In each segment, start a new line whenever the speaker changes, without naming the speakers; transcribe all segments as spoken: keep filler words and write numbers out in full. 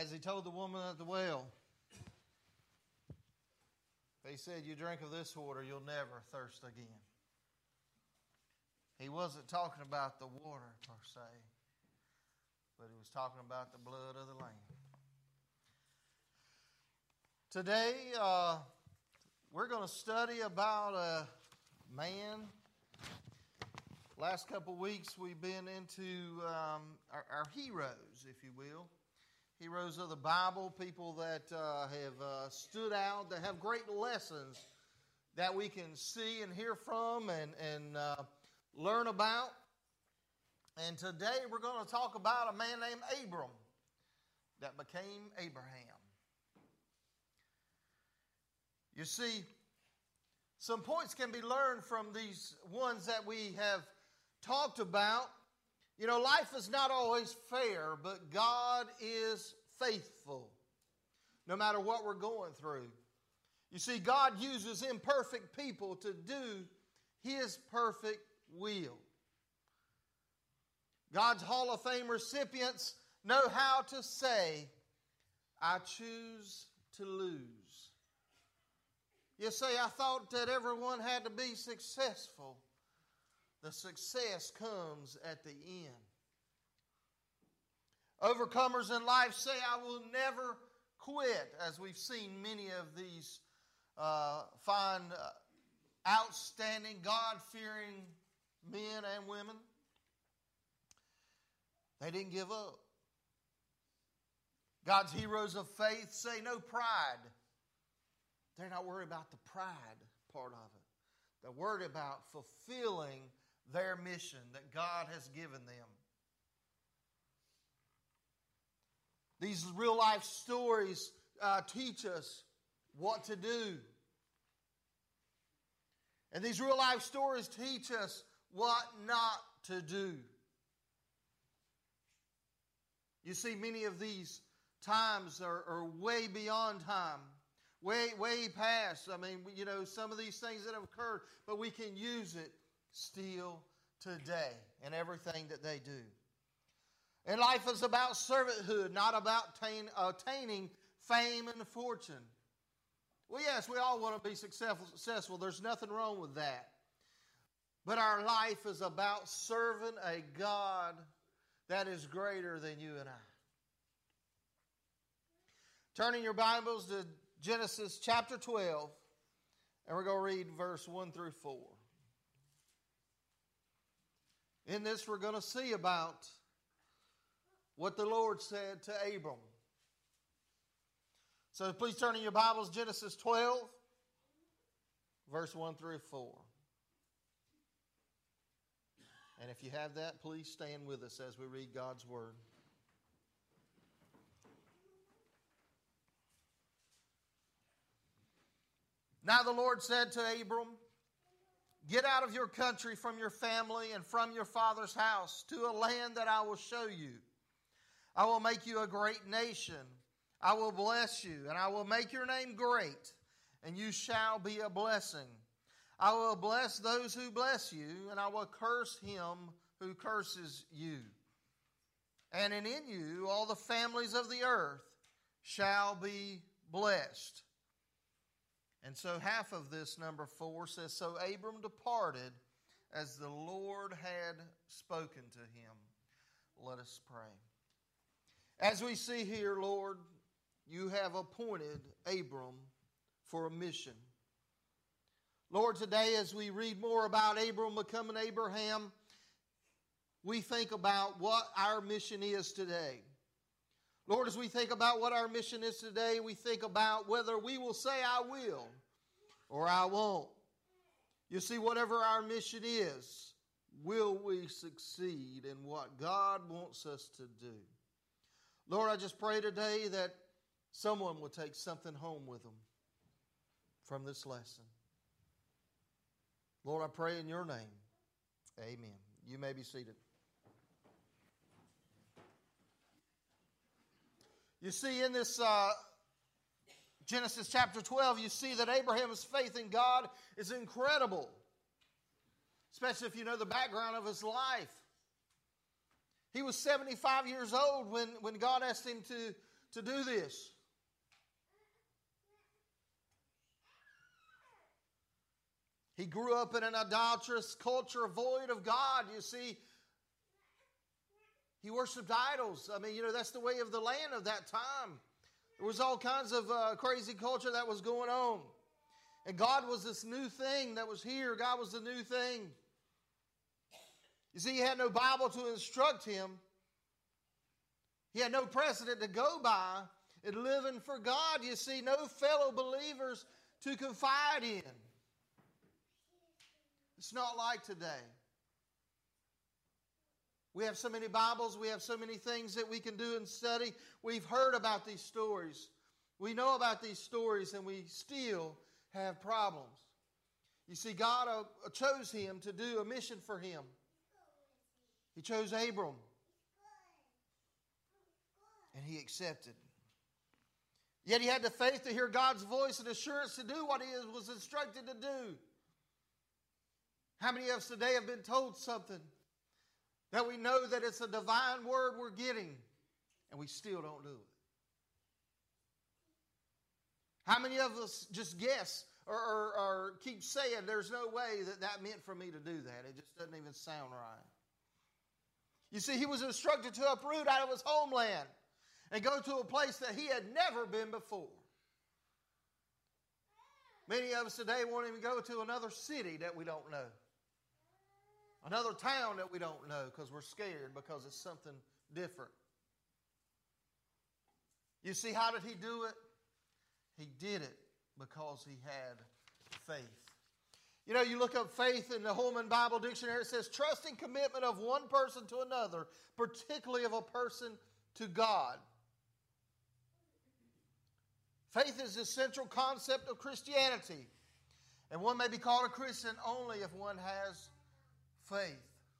as he told the woman at the well, he said, you drink of this water, you'll never thirst again. He wasn't talking about the water per se, but he was talking about the blood of the Lamb. Today, uh, we're going to study about a man. Last couple weeks, we've been into um, our, our heroes, if you will. Heroes of the Bible, people that uh, have uh, stood out, that have great lessons that we can see and hear from and, and uh, learn about. And today we're going to talk about a man named Abram that became Abraham. You see, some points can be learned from these ones that we have talked about. You know, life is not always fair, but God is faithful no matter what we're going through. You see, God uses imperfect people to do His perfect will. God's Hall of Fame recipients know how to say, I choose to lose. You say, I thought that everyone had to be successful. The success comes at the end. Overcomers in life say, I will never quit, as we've seen many of these uh, fine, uh, outstanding, God-fearing men and women. They didn't give up. God's heroes of faith say no pride. They're not worried about the pride part of it. They're worried about fulfilling their mission that God has given them. These real life stories uh, teach us what to do. And these real life stories teach us what not to do. You see, many of these times are, are way beyond time. Way, way past. I mean, you know, some of these things that have occurred, but we can use it still today in everything that they do. And life is about servanthood, not about attain, attaining fame and fortune. Well, yes, we all want to be successful, successful. There's nothing wrong with that. But our life is about serving a God that is greater than you and I. Turning your Bibles to Genesis chapter twelve, and we're going to read verse one through four. In this, we're going to see about what the Lord said to Abram. So please turn in your Bibles, Genesis twelve, verse one through four. And if you have that, please stand with us as we read God's Word. Now the Lord said to Abram, get out of your country, from your family, and from your father's house, to a land that I will show you. I will make you a great nation. I will bless you, and I will make your name great, and you shall be a blessing. I will bless those who bless you, and I will curse him who curses you. And in you all the families of the earth shall be blessed. And so half of this, number four, says, so Abram departed as the Lord had spoken to him. Let us pray. As we see here, Lord, you have appointed Abram for a mission. Lord, today as we read more about Abram becoming Abraham, we think about what our mission is today. Lord, as we think about what our mission is today, we think about whether we will say I will or I won't. You see, whatever our mission is, will we succeed in what God wants us to do? Lord, I just pray today that someone will take something home with them from this lesson. Lord, I pray in your name. Amen. You may be seated. You see, in this uh, Genesis chapter twelve, you see that Abraham's faith in God is incredible. Especially if you know the background of his life. He was seventy-five years old when, when God asked him to, to do this. He grew up in an idolatrous culture void of God. You see, he worshipped idols. I mean, you know, that's the way of the land of that time. There was all kinds of uh, crazy culture that was going on. And God was this new thing that was here. God was the new thing. You see, he had no Bible to instruct him. He had no precedent to go by in living for God. You see, no fellow believers to confide in. It's not like today. We have so many Bibles. We have so many things that we can do and study. We've heard about these stories. We know about these stories, and we still have problems. You see, God uh, chose him to do a mission for him. He chose Abram. And he accepted. Yet he had the faith to hear God's voice and assurance to do what he was instructed to do. How many of us today have been told something that we know that it's a divine word we're getting, and we still don't do it? How many of us just guess or, or, or keep saying there's no way that that meant for me to do that? It just doesn't even sound right. You see, he was instructed to uproot out of his homeland and go to a place that he had never been before. Many of us today won't even go to another city that we don't know. Another town that we don't know because we're scared because it's something different. You see, how did he do it? He did it because he had faith. You know, you look up faith in the Holman Bible Dictionary, it says trusting commitment of one person to another, particularly of a person to God. Faith is the central concept of Christianity. And one may be called a Christian only if one has faith.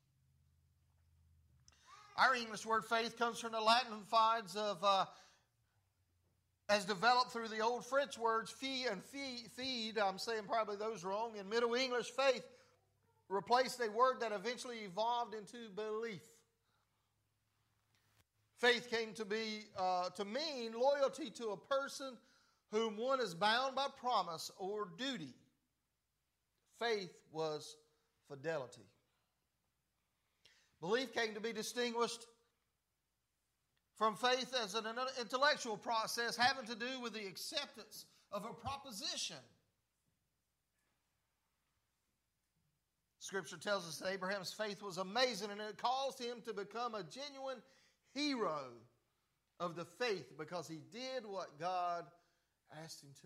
Our English word faith comes from the Latin finds of, uh, as developed through the old French words fee and fee, feed. I'm saying probably those wrong. In Middle English, faith replaced a word that eventually evolved into belief. Faith came to be uh, to mean loyalty to a person whom one is bound by promise or duty. Faith was fidelity. Belief came to be distinguished from faith as an intellectual process having to do with the acceptance of a proposition. Scripture tells us that Abraham's faith was amazing, and it caused him to become a genuine hero of the faith because he did what God asked him to.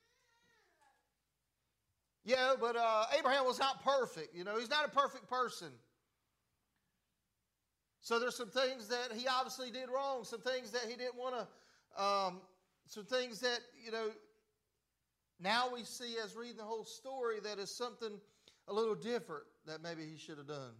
Yeah, but uh, Abraham was not perfect. You know, he's not a perfect person. So there's some things that he obviously did wrong, some things that he didn't want to, um, some things that, you know, now we see as reading the whole story that is something a little different that maybe he should have done.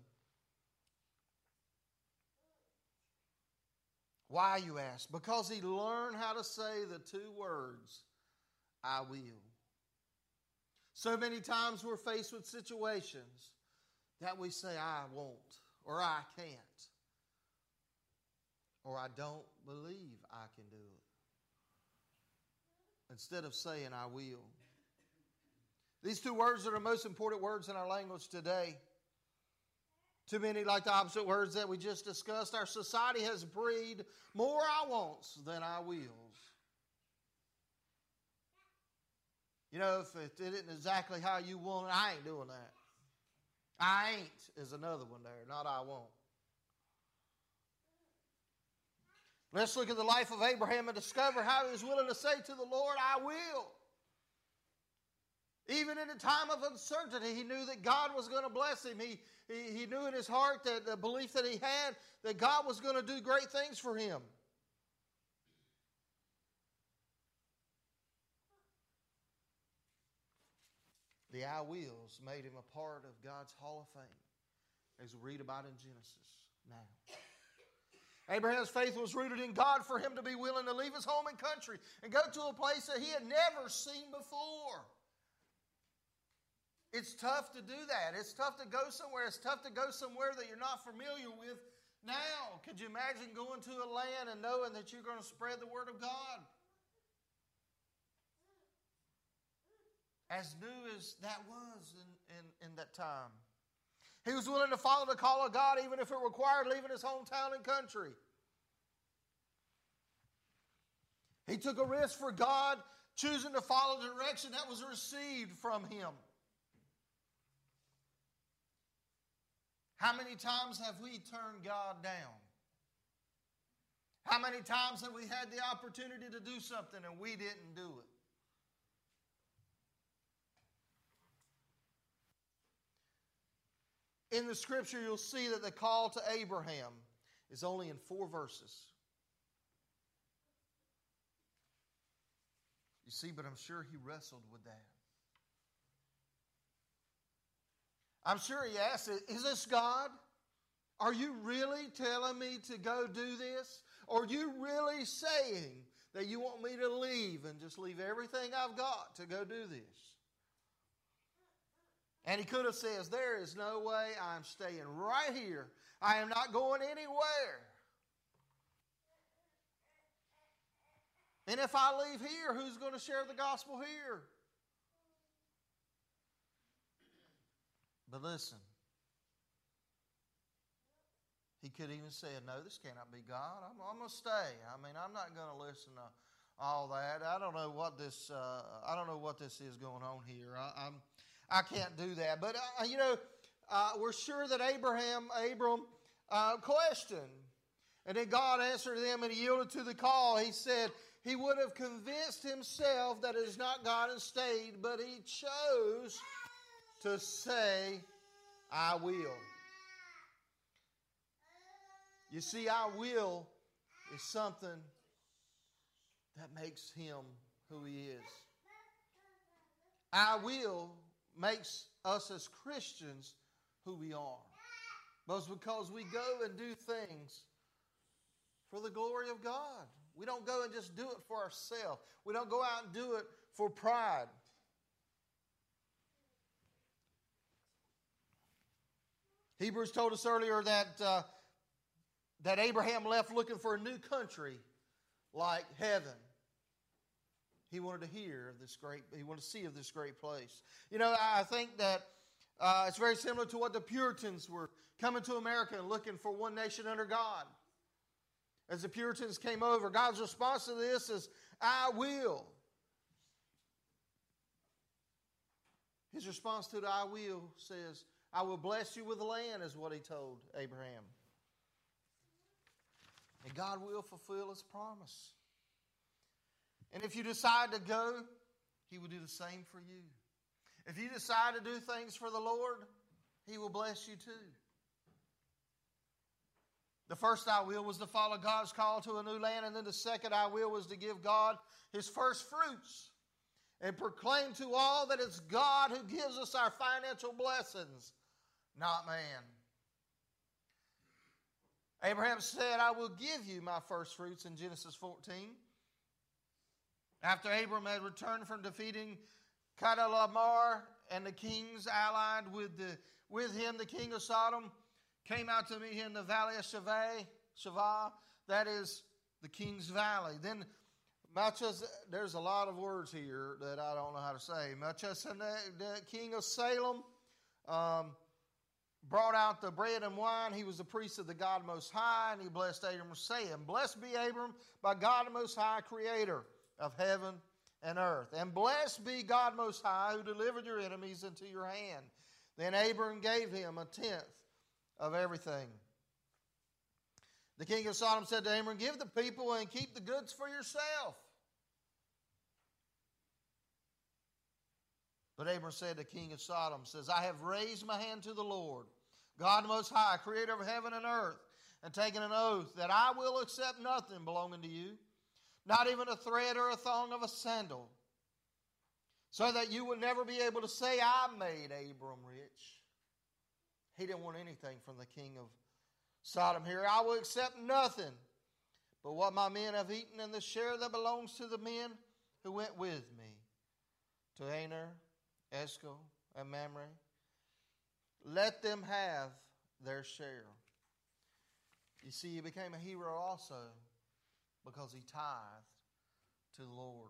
Why, you ask? Because he learned how to say the two words, I will. So many times we're faced with situations that we say, I won't, or I can't, or I don't believe I can do it, instead of saying, I will. These two words are the most important words in our language today. Too many, like the opposite words that we just discussed. Our society has breed more I wants than I wills. You know, if it isn't exactly how you want it, I ain't doing that. I ain't is another one there, not I won't. Let's look at the life of Abraham and discover how he was willing to say to the Lord, I will. Even in a time of uncertainty, he knew that God was going to bless him. He, he, he knew in his heart that the belief that he had that God was going to do great things for him. The I wills made him a part of God's Hall of Fame, as we read about in Genesis now. Abraham's faith was rooted in God for him to be willing to leave his home and country and go to a place that he had never seen before. It's tough to do that. It's tough to go somewhere. It's tough to go somewhere that you're not familiar with. now. Could you imagine going to a land and knowing that you're going to spread the Word of God? As new as that was in, in, in that time. He was willing to follow the call of God even if it required leaving his hometown and country. He took a risk for God, choosing to follow the direction that was received from him. How many times have we turned God down? How many times have we had the opportunity to do something and we didn't do it? In the scripture, you'll see that the call to Abraham is only in four verses. You see, but I'm sure he wrestled with that. I'm sure he asked, is this God? Are you really telling me to go do this? Or are you really saying that you want me to leave and just leave everything I've got to go do this? And he could have said, there is no way, I'm staying right here. I am not going anywhere. And if I leave here, who's going to share the gospel here? But listen, he could even say, no, this cannot be God. I'm, I'm going to stay. I mean, I'm not going to listen to all that. I don't know what this. Uh, I don't know what this is going on here. I, I'm. I can't do that. But uh, you know, uh, we're sure that Abraham, Abram, uh, questioned, and then God answered them, and he yielded to the call. He said he would have convinced himself that it is not God and stayed, but he chose to say, I will. You see, I will is something that makes him who he is. I will makes us as Christians who we are. But it's because we go and do things for the glory of God. We don't go and just do it for ourselves. We don't go out and do it for pride. Hebrews told us earlier that uh, that Abraham left looking for a new country like heaven. He wanted to hear of this great, he wanted to see of this great place. You know, I think that uh, it's very similar to what the Puritans were coming to America and looking for one nation under God. As the Puritans came over, God's response to this is, I will. His response to the I will says, I will bless you with the land, is what he told Abraham. And God will fulfill his promise. And if you decide to go, he will do the same for you. If you decide to do things for the Lord, he will bless you too. The first I will was to follow God's call to a new land, and then the second I will was to give God his first fruits and proclaim to all that it's God who gives us our financial blessings, not man. Abraham said, I will give you my first fruits in Genesis fourteen. After Abram had returned from defeating Chedorlaomer and the kings allied with, the, with him, the king of Sodom, came out to meet him in the valley of Shaveh, Shavah, that is the king's valley. Then, there's a lot of words here that I don't know how to say. Melchizedek, the king of Salem, um, brought out the bread and wine. He was the priest of the God Most High, and he blessed Abram, saying, Blessed be Abram by God Most High, creator of heaven and earth. And blessed be God Most High, who delivered your enemies into your hand. Then Abram gave him a tenth of everything. The king of Sodom said to Abram, Give the people and keep the goods for yourself. But Abram said to the king of Sodom, says, I have raised my hand to the Lord, God Most High, creator of heaven and earth, and taken an oath that I will accept nothing belonging to you, not even a thread or a thong of a sandal, so that you would never be able to say, I made Abram rich. He didn't want anything from the king of Sodom here. I will accept nothing but what my men have eaten, and the share that belongs to the men who went with me, to Aner, Eshcol, and Mamre. Let them have their share. You see, he became a hero also because he tithed to the Lord.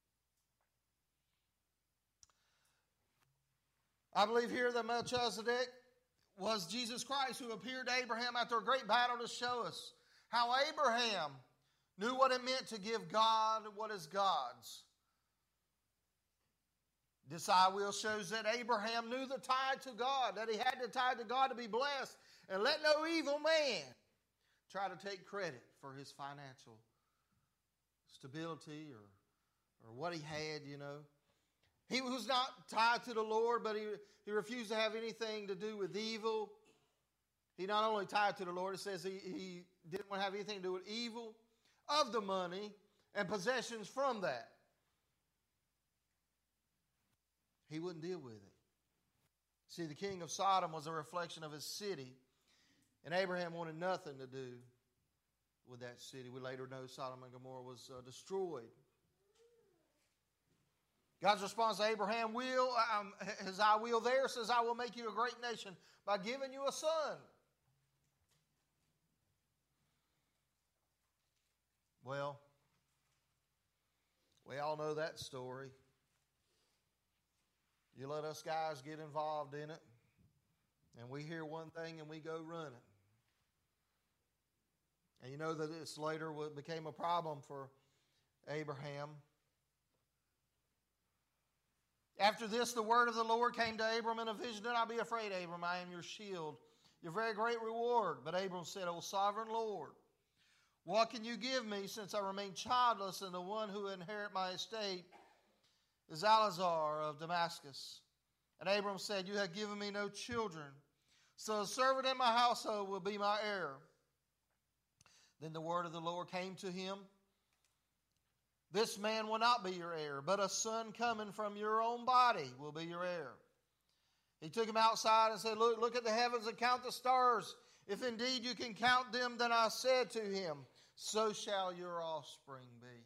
I believe here that Melchizedek was Jesus Christ who appeared to Abraham after a great battle to show us how Abraham knew what it meant to give God what is God's. This I will shows that Abraham knew the tithe to God, that he had to tithe to God to be blessed, and let no evil man try to take credit for his financial stability or, or what he had, you know. He was not tied to the Lord, but he, he refused to have anything to do with evil. He not only tied to the Lord, it says he, he didn't want to have anything to do with evil of the money and possessions from that. He wouldn't deal with it. See, the king of Sodom was a reflection of his city, and Abraham wanted nothing to do with that city. We later know Sodom and Gomorrah was uh, destroyed. God's response to Abraham will, um, his I will there says, I will make you a great nation by giving you a son. Well, we all know that story. You let us guys get involved in it, and we hear one thing and we go running. And you know that this later became a problem for Abraham. After this, the word of the Lord came to Abram in a vision. Do not be afraid, Abram. I am your shield, your very great reward. But Abram said, O sovereign Lord, what can you give me since I remain childless, and the one who will inherit my estate is Eleazar of Damascus? And Abram said, you have given me no children, so a servant in my household will be my heir. Then the word of the Lord came to him. This man will not be your heir, but a son coming from your own body will be your heir. He took him outside and said, look, look at the heavens and count the stars. If indeed you can count them, then I said to him, so shall your offspring be.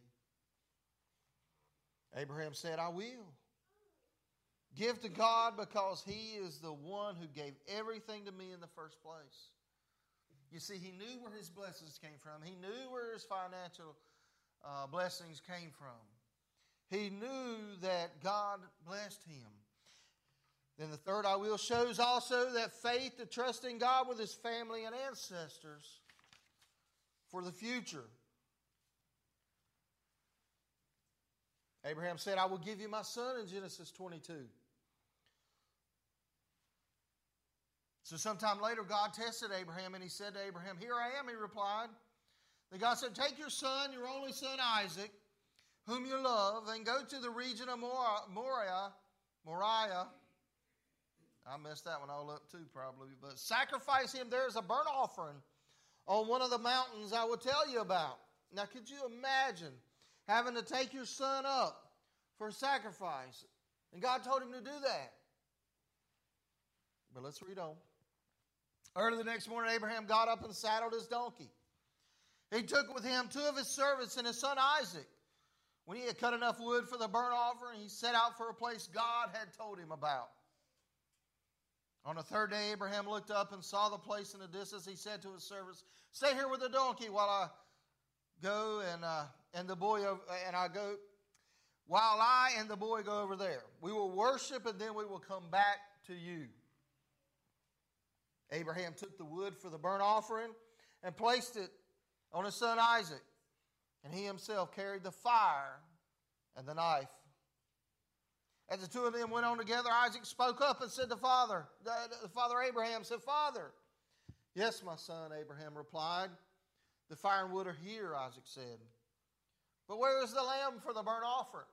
Abraham said, I will. Give to God because he is the one who gave everything to me in the first place. You see, he knew where his blessings came from. He knew where his financial uh, blessings came from. He knew that God blessed him. Then the third I will shows also that faith to trust in God with his family and ancestors for the future. Abraham said, I will give you my son in Genesis twenty-two. So sometime later, God tested Abraham, and he said to Abraham, here I am, he replied. Then God said, take your son, your only son Isaac, whom you love, and go to the region of Moriah, Moriah. I messed that one all up too, probably. But sacrifice him there as a burnt offering on one of the mountains I will tell you about. Now, could you imagine having to take your son up for a sacrifice? And God told him to do that. But let's read on. Early the next morning, Abraham got up and saddled his donkey. He took with him two of his servants and his son Isaac. When he had cut enough wood for the burnt offering, he set out for a place God had told him about. On the third day, Abraham looked up and saw the place in the distance. He said to his servants, stay here with the donkey while I go and uh, and the boy over, and I go while I and the boy go over there. We will worship and then we will come back to you. Abraham took the wood for the burnt offering and placed it on his son Isaac, and he himself carried the fire and the knife. As the two of them went on together, Isaac spoke up and said to father, the father Abraham said, Father. Yes, my son, Abraham replied. The fire and wood are here, Isaac said. But where is the lamb for the burnt offering?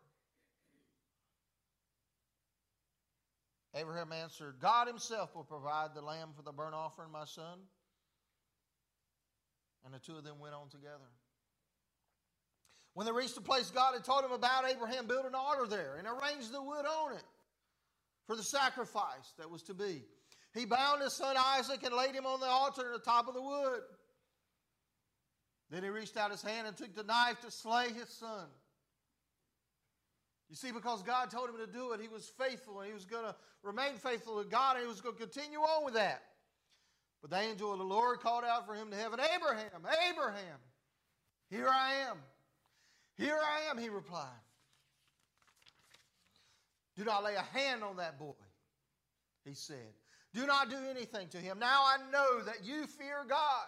Abraham answered, God himself will provide the lamb for the burnt offering, my son. And the two of them went on together. When they reached the place God had told him about, Abraham built an altar there and arranged the wood on it for the sacrifice that was to be. He bound his son Isaac and laid him on the altar on the top of the wood. Then he reached out his hand and took the knife to slay his son. You see, because God told him to do it, he was faithful, and he was going to remain faithful to God, and he was going to continue on with that. But the angel of the Lord called out for him to heaven, Abraham, Abraham, here I am. Here I am, he replied. Do not lay a hand on that boy, he said. Do not do anything to him. Now I know that you fear God,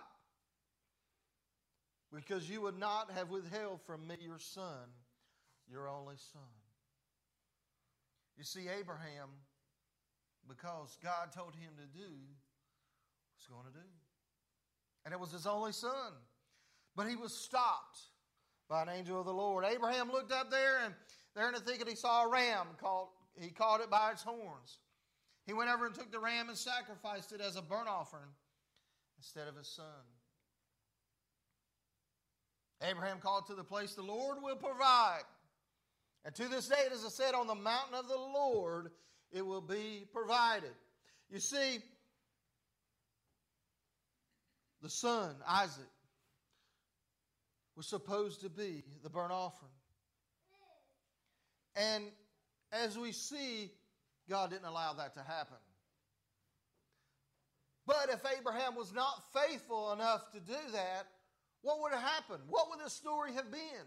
because you would not have withheld from me your son, your only son. You see, Abraham, because God told him to do, was going to do. And it was his only son. But he was stopped by an angel of the Lord. Abraham looked up there, and there in the thicket he saw a ram. Caught, he caught it by its horns. He went over and took the ram and sacrificed it as a burnt offering instead of his son. Abraham called to the place, the Lord will provide. And to this day it is said, on the mountain of the Lord it will be provided. You see, the son, Isaac, was supposed to be the burnt offering. And as we see, God didn't allow that to happen. But if Abraham was not faithful enough to do that, what would have happened? What would this story have been?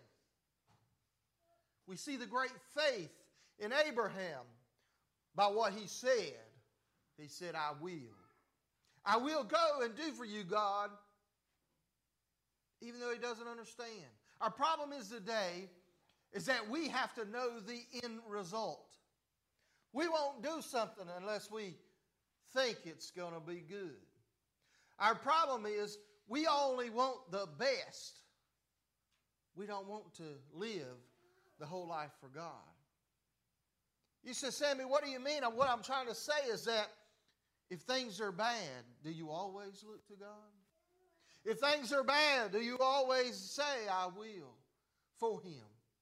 We see the great faith in Abraham by what he said. He said, I will. I will go and do for you, God, even though he doesn't understand. Our problem is today is that we have to know the end result. We won't do something unless we think it's going to be good. Our problem is we only want the best. We don't want to live the whole life for God. You say, Sammy, what do you mean? What I'm trying to say is that if things are bad, do you always look to God? If things are bad, do you always say, I will, for Him?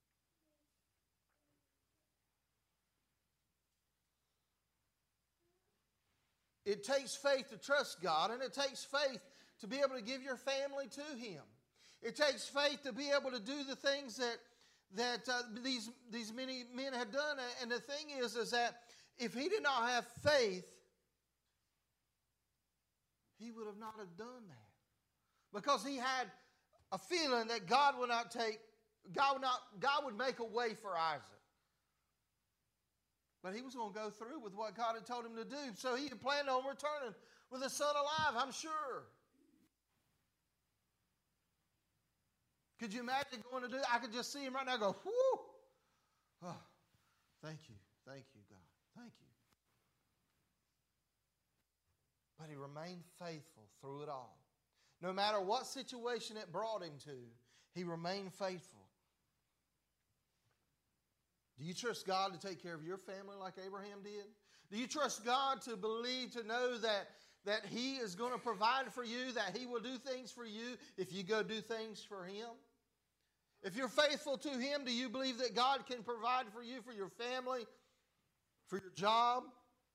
It takes faith to trust God, and it takes faith to be able to give your family to Him. It takes faith to be able to do the things that that uh, these these many men had done. And the thing is, is that if he did not have faith, he would have not have done that, because he had a feeling that God would not take God would not God would make a way for Isaac. But he was going to go through with what God had told him to do. So he had planned on returning with his son alive, I'm sure. Could you imagine going to do it? I could just see him right now go, whoo. Oh, thank you. Thank you, God. Thank you. But he remained faithful through it all. No matter what situation it brought him to, he remained faithful. Do you trust God to take care of your family like Abraham did? Do you trust God to believe, to know that, that He is going to provide for you, that He will do things for you if you go do things for Him? If you're faithful to Him, do you believe that God can provide for you, for your family, for your job?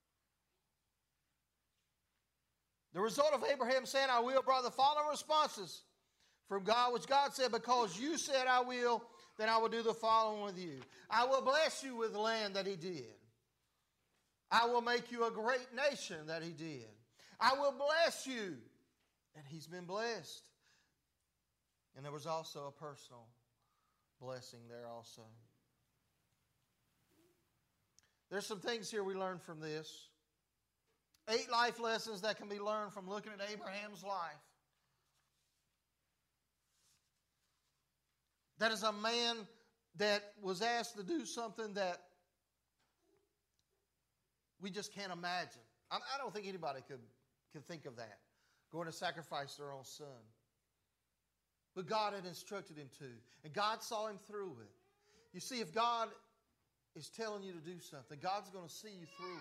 The result of Abraham saying, I will, brought the following responses from God, which God said, because you said I will, then I will do the following with you. I will bless you with land that he did. I will make you a great nation that he did. I will bless you. And he's been blessed. And there was also a personal blessing there also. There's some things here we learn from this. Eight life lessons that can be learned from looking at Abraham's life. That is a man that was asked to do something that we just can't imagine. I don't think anybody could, could think of that, going to sacrifice their own son. But God had instructed him to, and God saw him through it. You see, if God is telling you to do something, God's going to see you through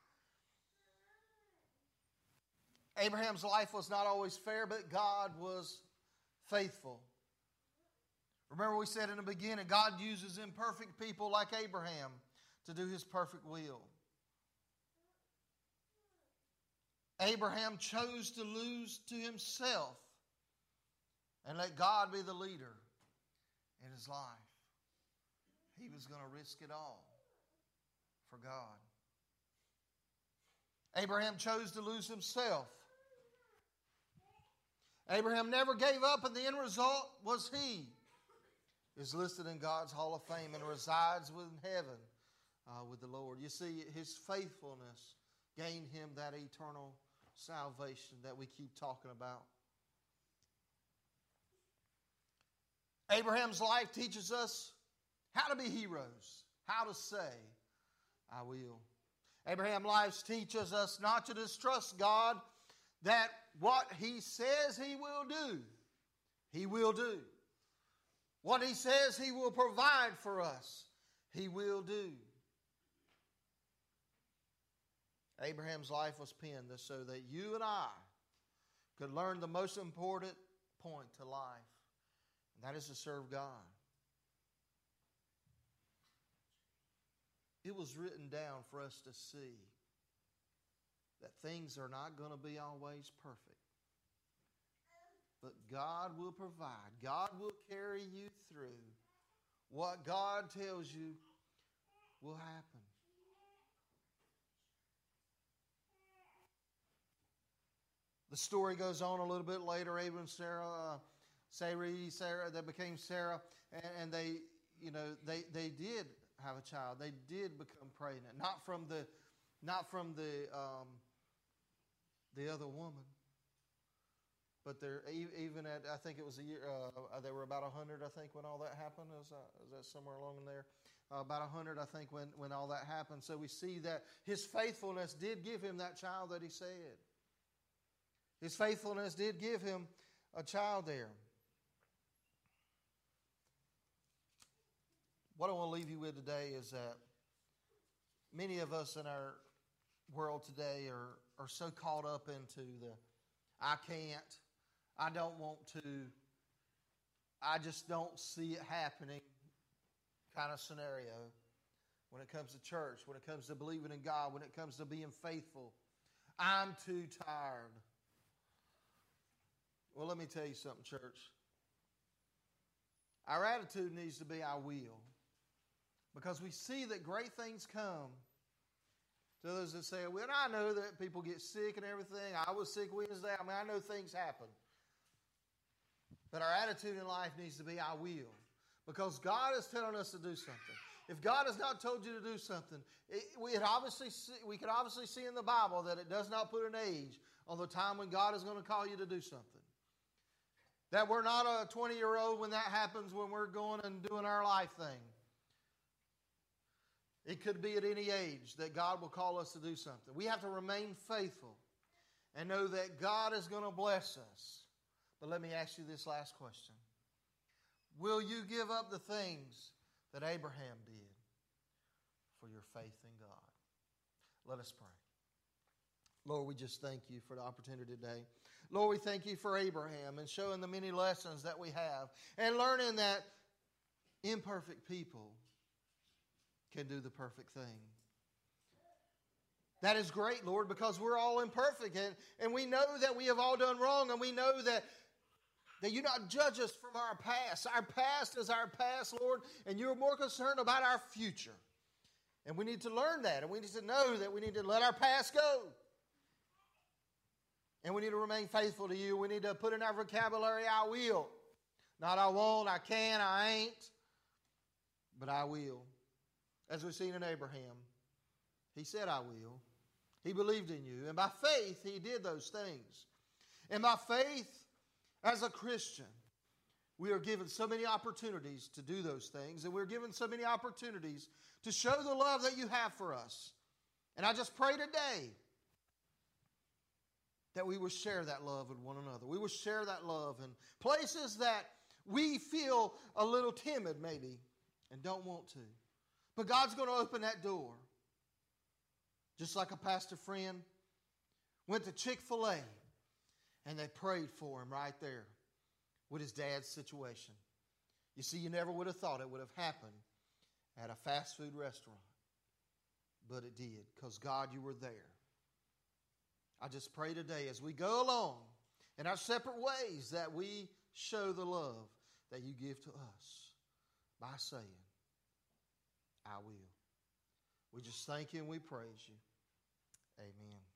it. Abraham's life was not always fair, but God was faithful. Remember we said in the beginning, God uses imperfect people like Abraham to do His perfect will. Abraham chose to lose to himself and let God be the leader in his life. He was going to risk it all for God. Abraham chose to lose himself Abraham never gave up, and the end result was he is listed in God's Hall of Fame and resides in heaven uh, with the Lord. You see, his faithfulness gained him that eternal salvation that we keep talking about. Abraham's life teaches us how to be heroes, how to say, I will. Abraham's life teaches us not to distrust God, that what he says he will do, he will do. What he says he will provide for us, he will do. Abraham's life was penned so that you and I could learn the most important point to life, and that is to serve God. It was written down for us to see that things are not going to be always perfect. But God will provide. God will carry you through. What God tells you will happen. The story goes on a little bit later. Abraham and Sarah, uh, Sarai, Sarah, they became Sarah, and, and they, you know, they they did have a child. They did become pregnant, not from the, not from the, um, the other woman, but they're even at. I think it was a year. Uh, they were about a hundred. I think when all that happened, is that, is that somewhere along in there? Uh, about a hundred, I think, when when all that happened. So we see that his faithfulness did give him that child that he said. His faithfulness did give him a child there. What I want to leave you with today is that many of us in our world today are, are so caught up into the I can't, I don't want to, I just don't see it happening kind of scenario when it comes to church, when it comes to believing in God, when it comes to being faithful. I'm too tired. Well, let me tell you something, church. Our attitude needs to be I will. Because we see that great things come to those that say, well, I know that people get sick and everything. I was sick Wednesday. I mean, I know things happen. But our attitude in life needs to be I will. Because God is telling us to do something. If God has not told you to do something, it, we, had obviously see, we could obviously see in the Bible that it does not put an age on the time when God is going to call you to do something. That we're not a twenty-year-old when that happens, when we're going and doing our life thing. It could be at any age that God will call us to do something. We have to remain faithful and know that God is going to bless us. But let me ask you this last question. Will you give up the things that Abraham did for your faith in God? Let us pray. Lord, we just thank you for the opportunity today. Lord, we thank you for Abraham and showing the many lessons that we have and learning that imperfect people can do the perfect thing. That is great, Lord, because we're all imperfect and, and we know that we have all done wrong, and we know that, that you not judge us from our past. Our past is our past, Lord, and you're more concerned about our future. And we need to learn that, and we need to know that we need to let our past go. And we need to remain faithful to you. We need to put in our vocabulary, I will. Not I won't, I can, I ain't, but I will. As we've seen in Abraham, he said, I will. He believed in you. And by faith, he did those things. And by faith, as a Christian, we are given so many opportunities to do those things. And we're given so many opportunities to show the love that you have for us. And I just pray today that we will share that love with one another. We will share that love in places that we feel a little timid maybe and don't want to. But God's going to open that door. Just like a pastor friend went to Chick-fil-A and they prayed for him right there with his dad's situation. You see, you never would have thought it would have happened at a fast food restaurant. But it did, because God, you were there. I just pray today as we go along in our separate ways that we show the love that you give to us by saying, I will. We just thank you and we praise you. Amen.